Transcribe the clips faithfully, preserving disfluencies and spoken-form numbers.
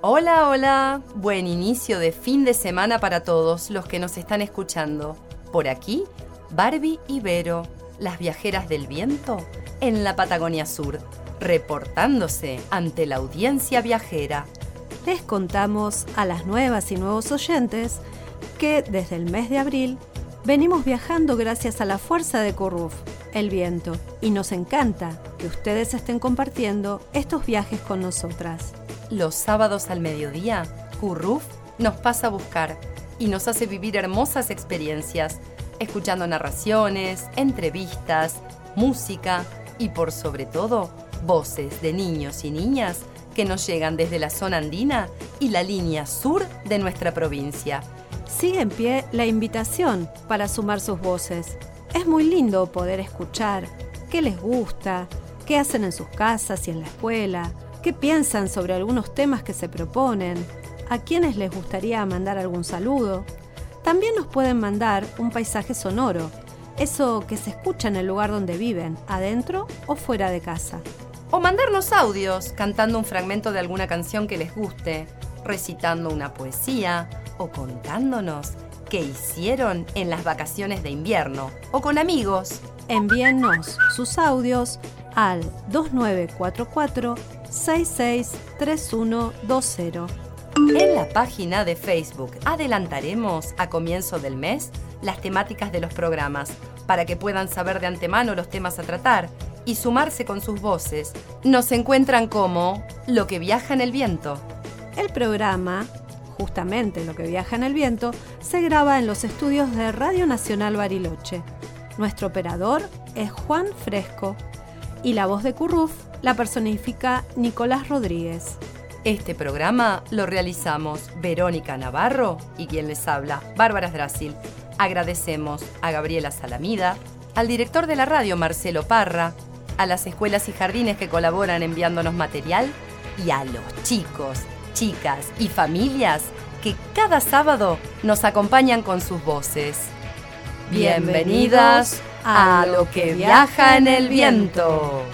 Hola, hola. Buen inicio de fin de semana para todos los que nos están escuchando. Por aquí, Barbie y Vero, las viajeras del viento en la Patagonia Sur, reportándose ante la audiencia viajera. Les contamos a las nuevas y nuevos oyentes que desde el mes de abril venimos viajando gracias a la fuerza de Curruf, el viento, y nos encanta que ustedes estén compartiendo estos viajes con nosotras. Los sábados al mediodía, Curruf nos pasa a buscar y nos hace vivir hermosas experiencias, escuchando narraciones, entrevistas, música y por sobre todo, voces de niños y niñas que nos llegan desde la zona andina y la línea sur de nuestra provincia. Sigue en pie la invitación para sumar sus voces. Es muy lindo poder escuchar qué les gusta, qué hacen en sus casas y en la escuela, qué piensan sobre algunos temas que se proponen, a quienes les gustaría mandar algún saludo. También nos pueden mandar un paisaje sonoro, eso que se escucha en el lugar donde viven, adentro o fuera de casa. O mandarnos audios cantando un fragmento de alguna canción que les guste, recitando una poesía o contándonos qué hicieron en las vacaciones de invierno o con amigos. Envíennos sus audios al dos nueve cuatro cuatro, seis seis tres uno dos cero. En la página de Facebook adelantaremos a comienzo del mes las temáticas de los programas para que puedan saber de antemano los temas a tratar y sumarse con sus voces. Nos encuentran como Lo que viaja en el viento. El programa, justamente Lo que viaja en el viento, se graba en los estudios de Radio Nacional Bariloche. Nuestro operador es Juan Fresco y la voz de Curruf la personifica Nicolás Rodríguez. Este programa lo realizamos Verónica Navarro y quien les habla, Bárbara Sdrasil. Agradecemos a Gabriela Salamida, al director de la radio, Marcelo Parra, a las escuelas y jardines que colaboran enviándonos material y a los chicos, chicas y familias que cada sábado nos acompañan con sus voces. Bienvenidas a Lo que viaja en el viento.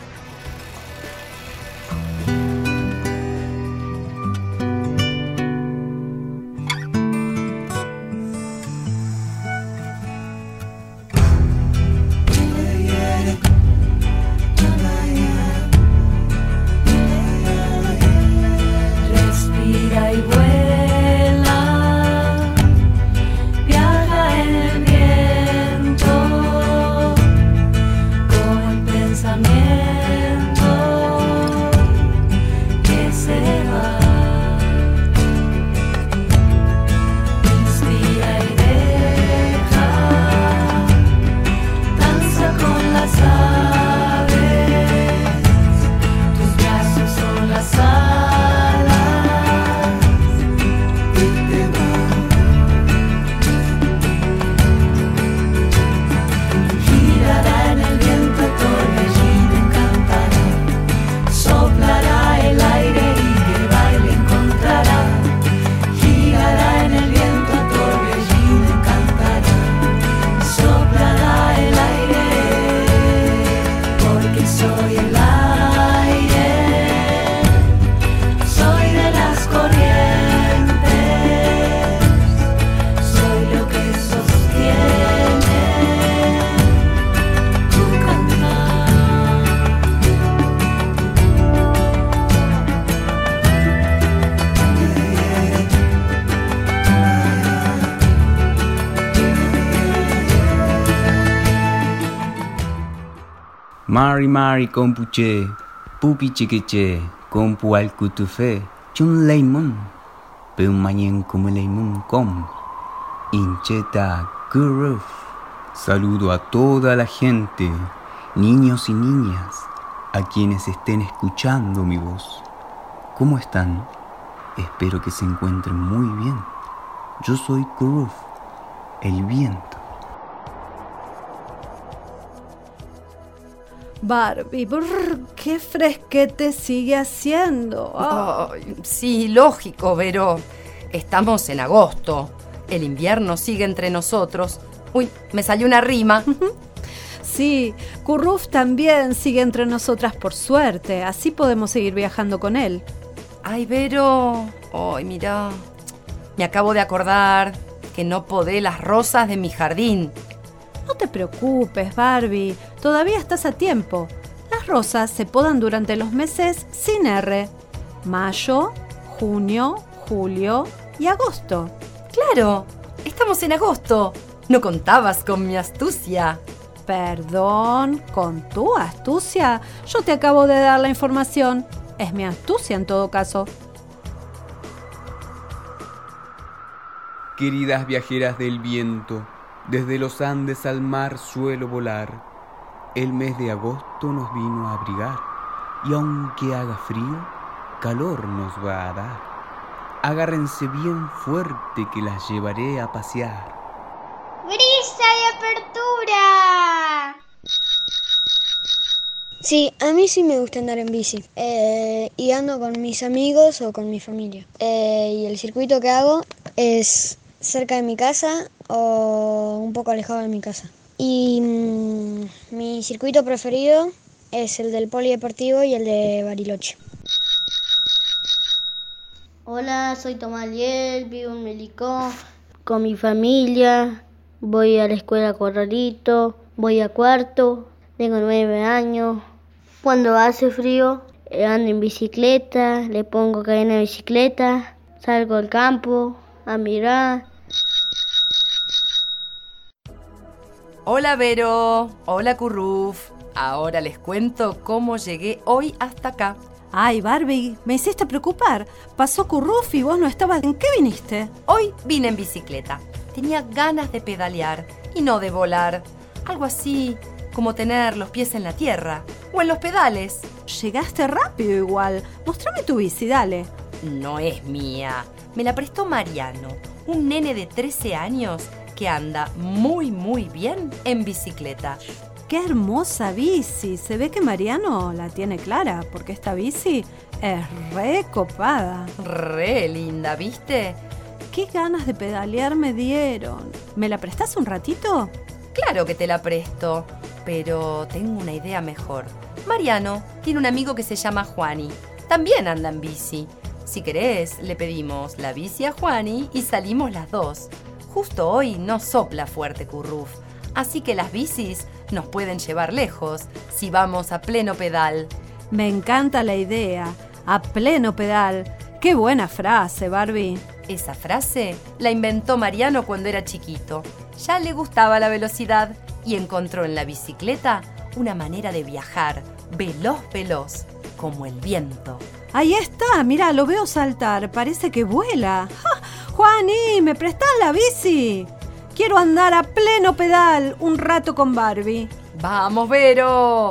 Mari Mari Kompuche, Pupi Chiquiche, Kompu al Kutufe, Chun Lemon, Peumayen como Lemon Com, Incheta Curruf. Saludo a toda la gente, niños y niñas, a quienes estén escuchando mi voz. ¿Cómo están? Espero que se encuentren muy bien. Yo soy Curruf, el viento. Barbie, brr, qué fresquete sigue haciendo. Oh. Oh, sí, lógico, Vero. Estamos en agosto. El invierno sigue entre nosotros. Uy, me salió una rima. Sí, Curruf también sigue entre nosotras por suerte. Así podemos seguir viajando con él. Ay, Vero. Ay, mirá. Me acabo de acordar que no podé las rosas de mi jardín. No te preocupes, Barbie. Todavía estás a tiempo. Las rosas se podan durante los meses sin R. Mayo, junio, julio y agosto. Claro, estamos en agosto. No contabas con mi astucia. Perdón, ¿con tu astucia? Yo te acabo de dar la información. Es mi astucia en todo caso. Queridas viajeras del viento, desde los Andes al mar suelo volar. El mes de agosto nos vino a abrigar, y aunque haga frío, calor nos va a dar. Agárrense bien fuerte que las llevaré a pasear. ¡Brisa de apertura! Sí, a mí sí me gusta andar en bici. Eh, y ando con mis amigos o con mi familia. Eh, y el circuito que hago es cerca de mi casa o un poco alejado de mi casa. Y mmm, mi circuito preferido es el del polideportivo y el de Bariloche. Hola, soy Tomás Liel, vivo en Melicó con mi familia. Voy a la escuela Corralito, voy a cuarto, tengo nueve años. Cuando hace frío, ando en bicicleta, le pongo cadena de bicicleta, salgo al campo a mirar. Hola, Vero. Hola, Curruf. Ahora les cuento cómo llegué hoy hasta acá. Ay, Barbie, me hiciste preocupar. Pasó Curruf y vos no estabas. ¿En qué viniste? Hoy vine en bicicleta. Tenía ganas de pedalear y no de volar. Algo así como tener los pies en la tierra o en los pedales. Llegaste rápido igual. Mostrame tu bici, dale. No es mía. Me la prestó Mariano, un nene de trece años que anda muy, muy bien en bicicleta. ¡Qué hermosa bici! Se ve que Mariano la tiene clara, porque esta bici es re copada. Re linda, ¿viste? ¡Qué ganas de pedalear me dieron! ¿Me la prestás un ratito? Claro que te la presto, pero tengo una idea mejor. Mariano tiene un amigo que se llama Juani. También anda en bici. Si querés, le pedimos la bici a Juani y salimos las dos. Justo hoy no sopla fuerte Curruf, así que las bicis nos pueden llevar lejos si vamos a pleno pedal. Me encanta la idea. A pleno pedal. ¡Qué buena frase, Barbie! Esa frase la inventó Mariano cuando era chiquito. Ya le gustaba la velocidad y encontró en la bicicleta una manera de viajar veloz, veloz, como el viento. ¡Ahí está! Mira, lo veo saltar. Parece que vuela. ¡Ja! ¡Juani, me prestás la bici! Quiero andar a pleno pedal un rato con Barbie. ¡Vamos, Vero!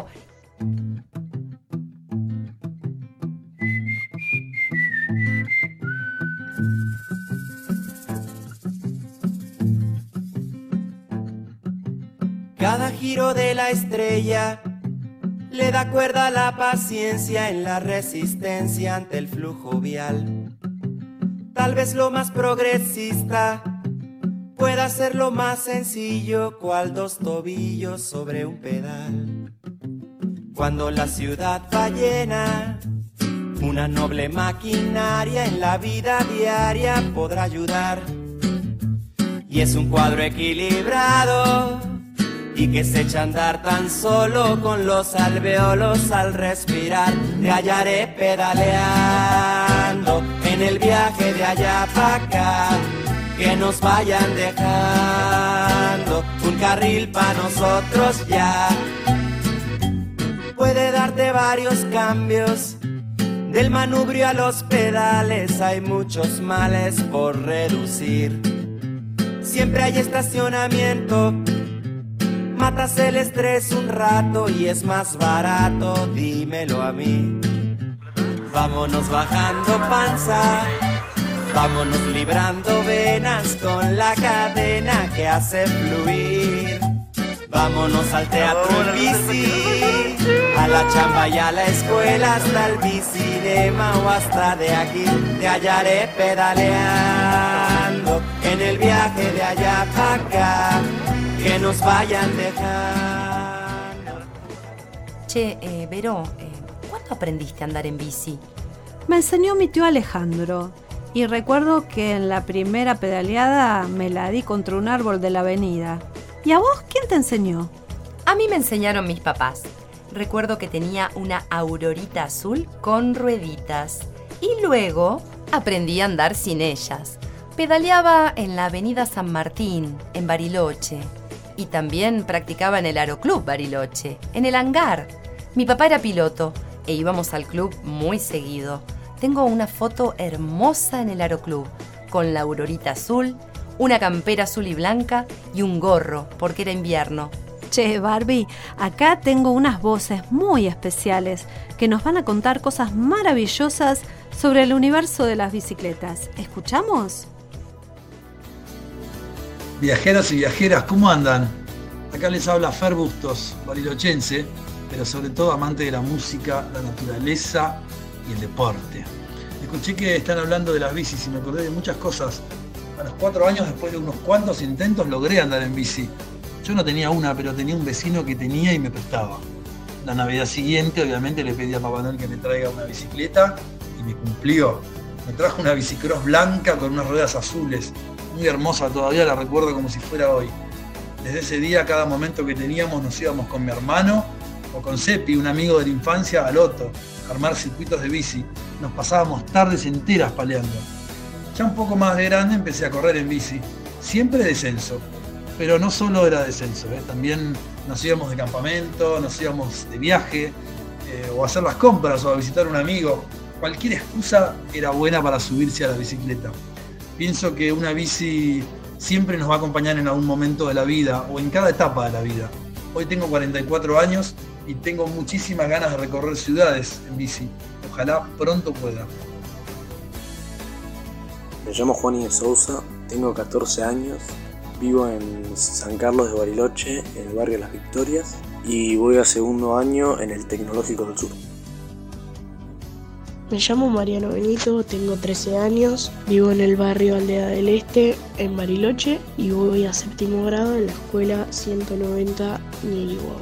Cada giro de la estrella le da cuerda a la paciencia en la resistencia ante el flujo vial. Tal vez lo más progresista pueda ser lo más sencillo, cual dos tobillos sobre un pedal. Cuando la ciudad va llena, una noble maquinaria en la vida diaria podrá ayudar. Y es un cuadro equilibrado y que se echa a andar tan solo con los alveolos al respirar. Te hallaré pedaleando en el viaje de allá para acá, que nos vayan dejando un carril para nosotros ya. Puede darte varios cambios, del manubrio a los pedales hay muchos males por reducir. Siempre hay estacionamiento, matas el estrés un rato y es más barato, dímelo a mí. Vámonos bajando panza, vámonos librando venas con la cadena que hace fluir. Vámonos al teatro en bici, a la chamba y a la escuela, hasta el bicinema o hasta de aquí. Te hallaré pedaleando en el viaje de allá para acá, que nos vayan dejando. Che, eh, Vero, eh, ¿cuándo aprendiste a andar en bici? me enseñó mi tío Alejandro. Y recuerdo que en la primera pedaleada me la di contra un árbol de la avenida. ¿Y a vos quién te enseñó? A mí me enseñaron mis papás. Recuerdo que tenía una Aurorita azul con rueditas. Y luego aprendí a andar sin ellas. Pedaleaba en la avenida San Martín, en Bariloche. Y también practicaba en el Aeroclub Bariloche, en el hangar. Mi papá era piloto e íbamos al club muy seguido. Tengo una foto hermosa en el Aeroclub, con la Aurorita azul, una campera azul y blanca y un gorro, porque era invierno. Che, Barbie, acá tengo unas voces muy especiales que nos van a contar cosas maravillosas sobre el universo de las bicicletas. ¿Escuchamos? Viajeros y viajeras, ¿cómo andan? Acá les habla Fer Bustos, barilochense, pero sobre todo amante de la música, la naturaleza y el deporte. Escuché que están hablando de las bicis y me acordé de muchas cosas. A los cuatro años, después de unos cuantos intentos, logré andar en bici. Yo no tenía una, pero tenía un vecino que tenía y me prestaba. La Navidad siguiente, obviamente, le pedí a Papá Noel que me traiga una bicicleta y me cumplió. Me trajo una bicicross blanca con unas ruedas azules. Muy hermosa, todavía la recuerdo como si fuera hoy. Desde ese día, cada momento que teníamos, nos íbamos con mi hermano o con Sepi, un amigo de la infancia, al Otto, a armar circuitos de bici. Nos pasábamos tardes enteras paleando. Ya un poco más de grande empecé a correr en bici, siempre descenso. Pero no solo era descenso, ¿eh? También nos íbamos de campamento, nos íbamos de viaje, eh, o a hacer las compras, o a visitar a un amigo. Cualquier excusa era buena para subirse a la bicicleta. Pienso que una bici siempre nos va a acompañar en algún momento de la vida o en cada etapa de la vida. Hoy tengo cuarenta y cuatro años y tengo muchísimas ganas de recorrer ciudades en bici. Ojalá pronto pueda. Me llamo Juan de Sousa, tengo catorce años, vivo en San Carlos de Bariloche, en el barrio Las Victorias, y voy a segundo año en el Tecnológico del Sur. Me llamo Mariano Benito, tengo trece años, vivo en el barrio Aldea del Este, en Bariloche, y voy a séptimo grado en la escuela ciento noventa Ñeligua.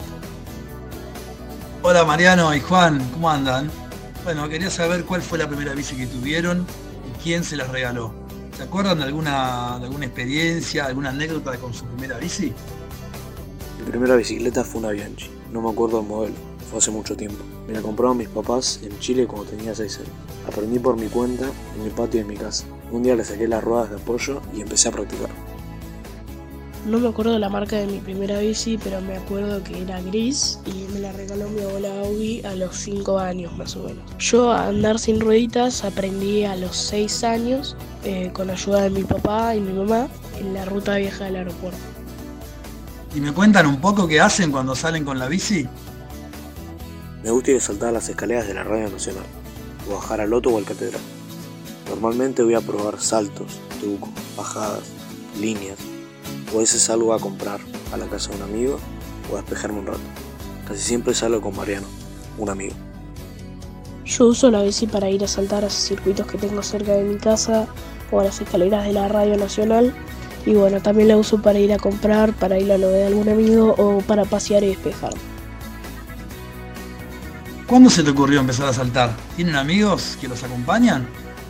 Hola Mariano y Juan, ¿cómo andan? Bueno, quería saber cuál fue la primera bici que tuvieron y quién se las regaló. ¿Se acuerdan de alguna, de alguna experiencia, alguna anécdota con su primera bici? Mi primera bicicleta fue una Bianchi, no me acuerdo el modelo, fue hace mucho tiempo. Me la compraron mis papás en Chile cuando tenía seis años. Aprendí por mi cuenta en el patio de mi casa. Un día le saqué las ruedas de apoyo y empecé a practicar. No me acuerdo la marca de mi primera bici, pero me acuerdo que era gris y me la regaló mi abuela Aubi a los cinco años más o menos. Yo a andar sin rueditas aprendí a los seis años eh, con ayuda de mi papá y mi mamá en la ruta vieja del aeropuerto. ¿Y me cuentan un poco qué hacen cuando salen con la bici? Me gusta ir a saltar las escaleras de la Radio Nacional, o bajar al Loto o al Catedral. Normalmente voy a probar saltos, trucos, bajadas, líneas, o a veces salgo a comprar a la casa de un amigo o a despejarme un rato. Casi siempre salgo con Mariano, un amigo. Yo uso la bici para ir a saltar a esos circuitos que tengo cerca de mi casa o a las escaleras de la Radio Nacional. Y bueno, también la uso para ir a comprar, para ir a lo de algún amigo o para pasear y despejarme. ¿Cuándo se te ocurrió empezar a saltar? ¿Tienen amigos que los acompañan?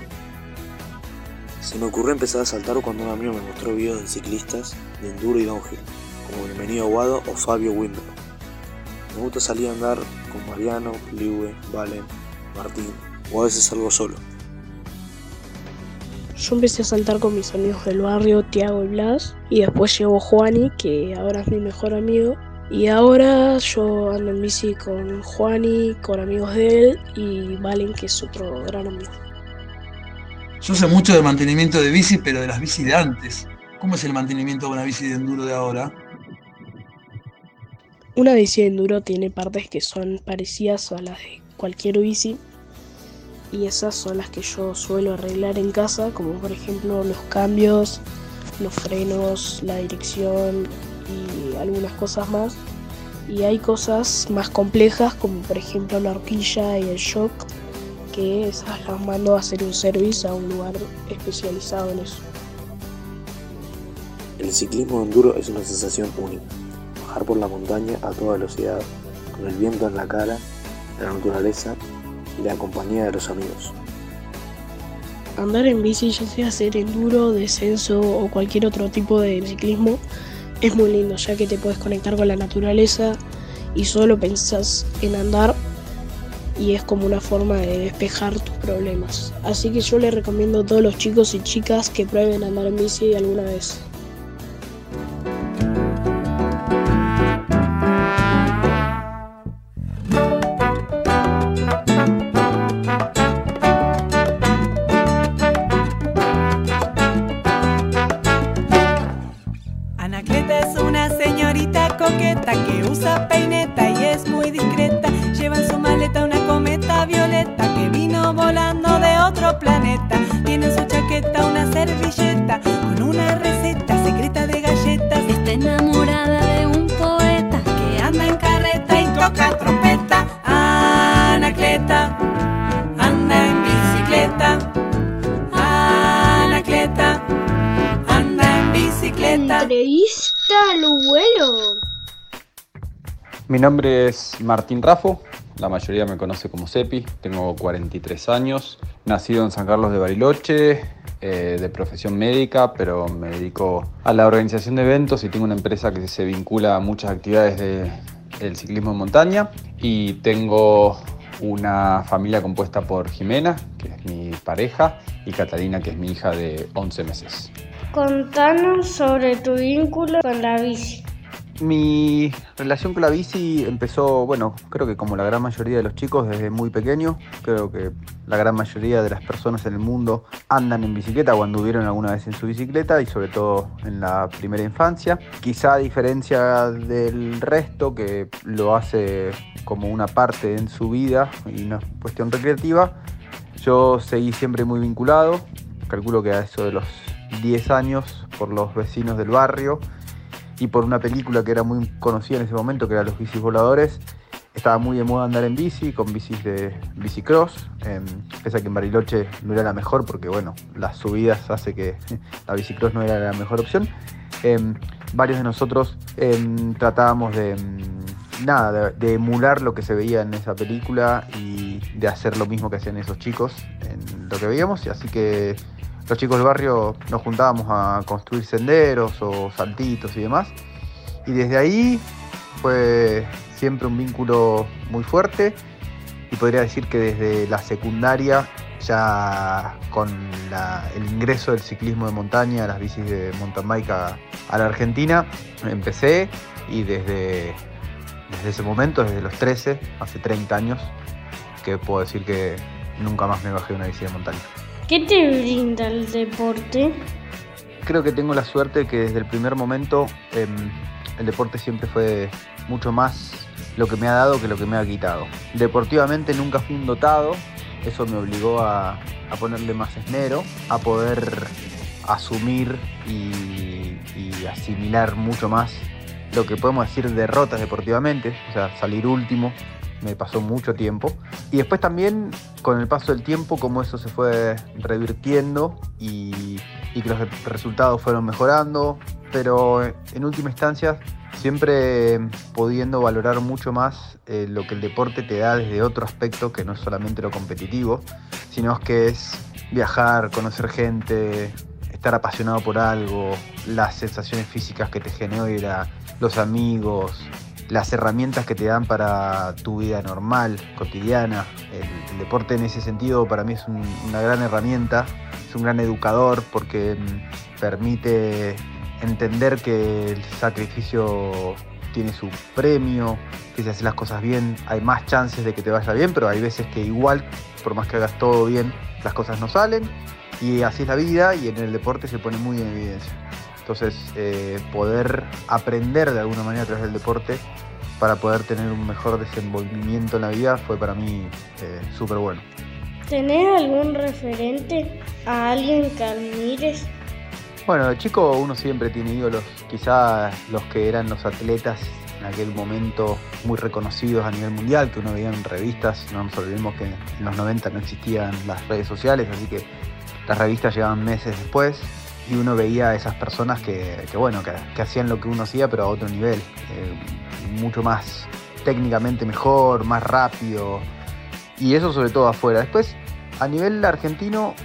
Se me ocurrió empezar a saltar cuando un amigo me mostró videos de ciclistas de enduro y downhill, como Bienvenido Aguado o Fabio Winder. Me gusta salir a andar con Mariano, Liwe, Valen, Martín, o a veces salgo solo. Yo empecé a saltar con mis amigos del barrio, Tiago y Blas, y después llegó Juani, que ahora es mi mejor amigo. Y ahora yo ando en bici con Juani, con amigos de él, y Valen, que es otro gran amigo. Yo sé mucho de mantenimiento de bici, pero de las bicis de antes. ¿Cómo es el mantenimiento de una bici de enduro de ahora? Una bici de enduro tiene partes que son parecidas a las de cualquier bici, y esas son las que yo suelo arreglar en casa, como por ejemplo los cambios, los frenos, la dirección y algunas cosas más. Y hay cosas más complejas, como por ejemplo la horquilla y el shock, que esas las mando a hacer un service a un lugar especializado en eso. El ciclismo de enduro es una sensación única. Bajar por la montaña a toda velocidad, con el viento en la cara, la naturaleza y la compañía de los amigos. Andar en bici, ya sea hacer enduro, descenso o cualquier otro tipo de ciclismo, es muy lindo, ya que te puedes conectar con la naturaleza y solo pensás en andar y es como una forma de despejar tus problemas. Así que yo les recomiendo a todos los chicos y chicas que prueben andar en bici alguna vez. Anacleta es una señorita coqueta que usa peineta y es muy discreta. Lleva en su maleta una cometa violeta que vino volando de otro planeta. Tiene en su chaqueta una servilleta con una receta secreta de galletas. Está enamorada de un poeta que anda en carreta y toca trompeta. Anacleta anda en bicicleta. Anacleta anda en bicicleta. Entrevista al vuelo. Mi nombre es Martín Raffo, la mayoría me conoce como Cepi, tengo cuarenta y tres años, nacido en San Carlos de Bariloche, eh, de profesión médica, pero me dedico a la organización de eventos y tengo una empresa que se vincula a muchas actividades de, del ciclismo en montaña, y tengo una familia compuesta por Jimena, que es mi pareja, y Catalina, que es mi hija de once meses. Contanos sobre tu vínculo con la bici. Mi relación con la bici empezó, bueno, creo que como la gran mayoría de los chicos desde muy pequeño. Creo que la gran mayoría de las personas en el mundo andan en bicicleta o anduvieron alguna vez en su bicicleta, y sobre todo en la primera infancia. Quizá a diferencia del resto, que lo hace como una parte en su vida y una cuestión recreativa, yo seguí siempre muy vinculado. Calculo que a eso de los diez años, por los vecinos del barrio y por una película que era muy conocida en ese momento, que era Los Bicis Voladores, estaba muy de moda andar en bici, con bicis de bicicross. Eh, pese a que en Bariloche no era la mejor, porque bueno, las subidas hace que la bicicross no era la mejor opción. Eh, varios de nosotros eh, tratábamos de, nada, de, de emular lo que se veía en esa película y de hacer lo mismo que hacían esos chicos en lo que veíamos, y así que los chicos del barrio nos juntábamos a construir senderos o saltitos y demás. Y desde ahí fue siempre un vínculo muy fuerte. Y podría decir que desde la secundaria, ya con la, el ingreso del ciclismo de montaña, las bicis de mountain bike a, a la Argentina, empecé. Y desde, desde ese momento, desde los trece, hace treinta años, que puedo decir que nunca más me bajé de una bici de montaña. ¿Qué te brinda el deporte? Creo que tengo la suerte que desde el primer momento eh, el deporte siempre fue mucho más lo que me ha dado que lo que me ha quitado. Deportivamente nunca fui un dotado, eso me obligó a, a ponerle más esmero, a poder asumir y, y asimilar mucho más lo que podemos decir derrotas deportivamente, o sea, salir último. Me pasó mucho tiempo. Y después también, con el paso del tiempo, como eso se fue revirtiendo y, y que los resultados fueron mejorando, pero en última instancia siempre pudiendo valorar mucho más eh, lo que el deporte te da desde otro aspecto, que no es solamente lo competitivo, sino que es viajar, conocer gente, estar apasionado por algo, las sensaciones físicas que te genera, los amigos, las herramientas que te dan para tu vida normal, cotidiana. El, el deporte en ese sentido para mí es un, una gran herramienta, es un gran educador, porque mm, permite entender que el sacrificio tiene su premio, que si haces las cosas bien hay más chances de que te vaya bien, pero hay veces que igual, por más que hagas todo bien, las cosas no salen, y así es la vida, y en el deporte se pone muy en evidencia. Entonces, eh, poder aprender de alguna manera a través del deporte para poder tener un mejor desenvolvimiento en la vida fue para mí eh, súper bueno. ¿Tenés algún referente a alguien que admires? Bueno, de chico uno siempre tiene ídolos, quizás los que eran los atletas en aquel momento muy reconocidos a nivel mundial, que uno veía en revistas. No nos olvidemos que en los noventa no existían las redes sociales, así que las revistas llegaban meses después. Y uno veía a esas personas que, que bueno, que, que hacían lo que uno hacía, pero a otro nivel, eh, mucho más técnicamente mejor, más rápido, y eso sobre todo afuera. Después, a nivel argentino,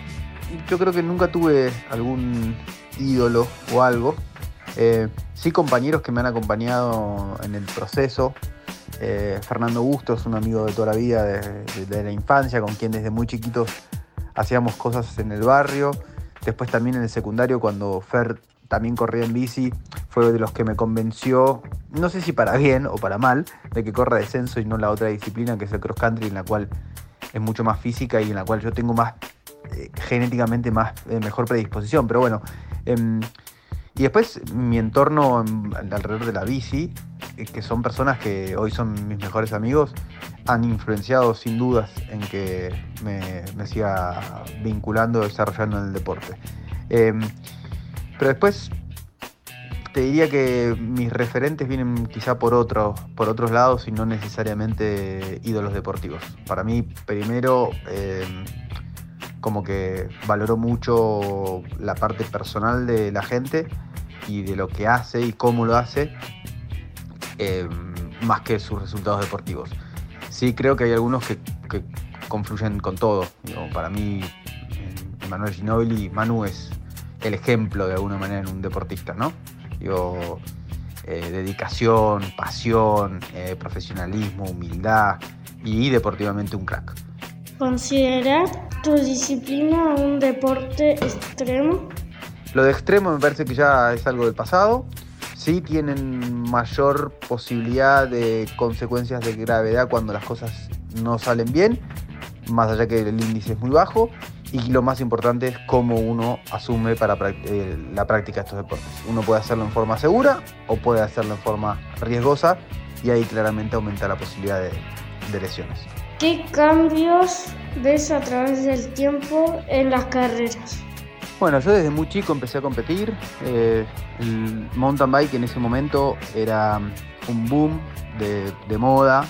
yo creo que nunca tuve algún ídolo o algo. Eh, sí, compañeros que me han acompañado en el proceso. Eh, Fernando Bustos, un amigo de toda la vida, de, de, de la infancia, con quien desde muy chiquitos hacíamos cosas en el barrio. Después también en el secundario, cuando Fer también corría en bici, fue de los que me convenció, no sé si para bien o para mal, de que corra descenso y no la otra disciplina, que es el cross country, en la cual es mucho más física y en la cual yo tengo más, eh, genéticamente más, eh, mejor predisposición. Pero bueno, eh, y después mi entorno alrededor de la bici, eh, que son personas que hoy son mis mejores amigos, han influenciado sin dudas en que me, me siga vinculando, desarrollando en el deporte. Eh, pero después te diría que mis referentes vienen quizá por, otro, por otros lados y no necesariamente ídolos deportivos. Para mí, primero, eh, como que valoro mucho la parte personal de la gente y de lo que hace y cómo lo hace, eh, más que sus resultados deportivos. Sí, creo que hay algunos que, que confluyen con todo. Digo, para mí, Emanuele Ginóbili, Manu es el ejemplo de alguna manera en un deportista, ¿no? Digo, eh, dedicación, pasión, eh, profesionalismo, humildad y deportivamente un crack. ¿Consideras tu disciplina un deporte extremo? Lo de extremo me parece que ya es algo del pasado. Sí tienen mayor posibilidad de consecuencias de gravedad cuando las cosas no salen bien, más allá que el índice es muy bajo. Y lo más importante es cómo uno asume para eh, la práctica de estos deportes. Uno puede hacerlo en forma segura o puede hacerlo en forma riesgosa y ahí claramente aumenta la posibilidad de, de lesiones. ¿Qué cambios ves a través del tiempo en las carreras? Bueno, yo desde muy chico empecé a competir. Eh, el mountain bike en ese momento era un boom de, de moda.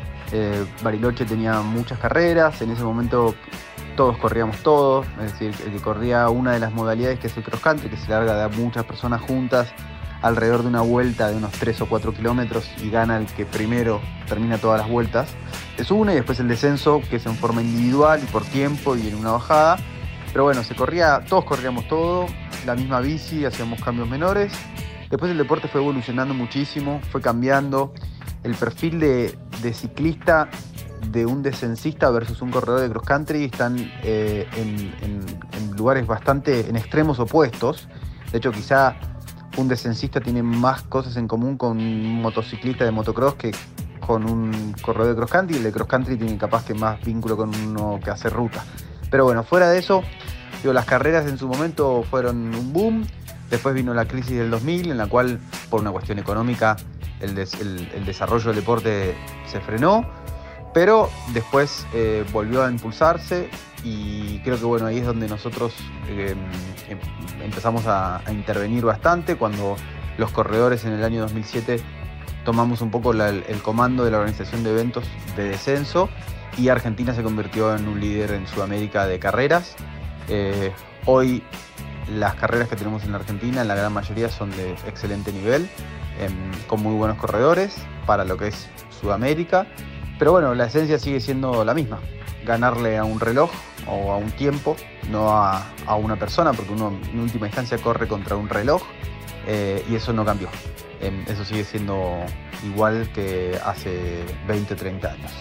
Eh, Bariloche tenía muchas carreras. En ese momento todos corríamos todos, es decir, el que corría una de las modalidades que es el cross country, que se larga de muchas personas juntas alrededor de una vuelta de unos tres o cuatro kilómetros y gana el que primero termina todas las vueltas. Es una, y después el descenso, que es en forma individual y por tiempo y en una bajada. Pero bueno, se corría, todos corríamos todo, la misma bici, hacíamos cambios menores. Después el deporte fue evolucionando muchísimo, fue cambiando. El perfil de, de ciclista de un descencista versus un corredor de cross country están eh, en, en, en lugares bastante, en extremos opuestos. De hecho, quizá un descencista tiene más cosas en común con un motociclista de motocross que con un corredor de cross country. El de cross country tiene capaz que más vínculo con uno que hace ruta. Pero bueno, fuera de eso, digo, las carreras en su momento fueron un boom. Después vino la crisis del dos mil, en la cual, por una cuestión económica, el, des, el, el desarrollo del deporte se frenó. Pero después eh, volvió a impulsarse y creo que bueno, ahí es donde nosotros eh, empezamos a, a intervenir bastante, cuando los corredores en el año dos mil siete tomamos un poco la, el comando de la organización de eventos de descenso y Argentina se convirtió en un líder en Sudamérica de carreras. Eh, hoy las carreras que tenemos en la Argentina, la gran mayoría son de excelente nivel, eh, con muy buenos corredores para lo que es Sudamérica. Pero bueno, la esencia sigue siendo la misma, ganarle a un reloj o a un tiempo, no a, a una persona, porque uno en última instancia corre contra un reloj eh, y eso no cambió. Eh, eso sigue siendo igual que hace veinte, treinta años.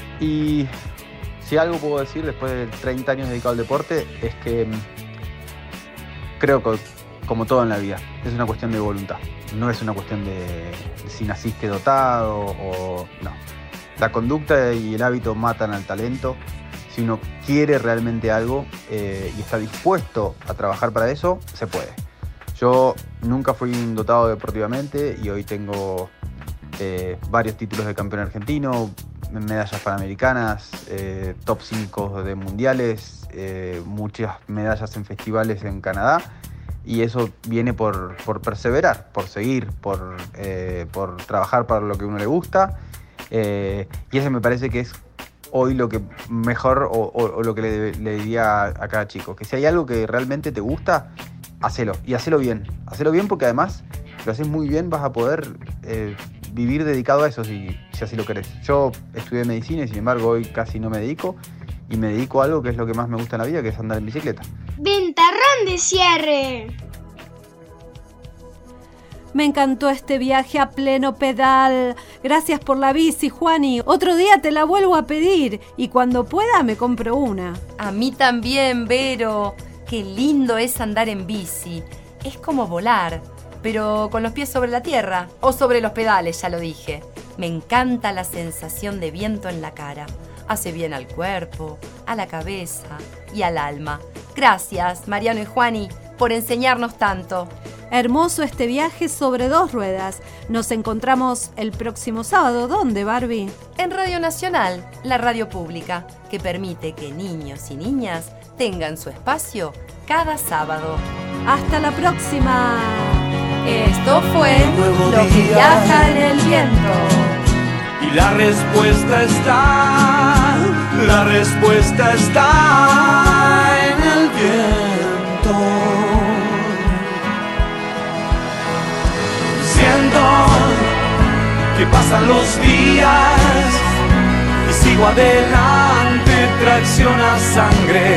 Y si algo puedo decir después de treinta años dedicado al deporte es que creo que, como todo en la vida, es una cuestión de voluntad. No es una cuestión de, de si naciste dotado o no. La conducta y el hábito matan al talento. Si uno quiere realmente algo eh, y está dispuesto a trabajar para eso, se puede. Yo nunca fui dotado deportivamente y hoy tengo eh, varios títulos de campeón argentino, medallas panamericanas, eh, top cinco de mundiales, eh, muchas medallas en festivales en Canadá. Y eso viene por, por perseverar, por seguir, por, eh, por trabajar para lo que a uno le gusta. Eh, y eso me parece que es hoy lo que mejor o, o, o lo que le, le diría a, a cada chico, que si hay algo que realmente te gusta, hacelo y hacelo bien, hacelo bien, porque además lo haces muy bien, vas a poder eh, vivir dedicado a eso si, si así lo querés. Yo estudié medicina y sin embargo hoy casi no me dedico y me dedico a algo que es lo que más me gusta en la vida, que es andar en bicicleta. Ventarrón de cierre. Me encantó este viaje a pleno pedal. Gracias por la bici, Juani. Otro día te la vuelvo a pedir y cuando pueda me compro una. A mí también, Vero. Qué lindo es andar en bici. Es como volar, pero con los pies sobre la tierra o sobre los pedales, ya lo dije. Me encanta la sensación de viento en la cara. Hace bien al cuerpo, a la cabeza y al alma. Gracias, Mariano y Juani, por enseñarnos tanto. Hermoso este viaje sobre dos ruedas. Nos encontramos el próximo sábado. ¿Dónde, Barbie? En Radio Nacional, la radio pública, que permite que niños y niñas tengan su espacio cada sábado. ¡Hasta la próxima! Esto fue Lo que viaja en el viento. Y la respuesta está, la respuesta está en el viento. Siento que pasan los días y sigo adelante, tracciona sangre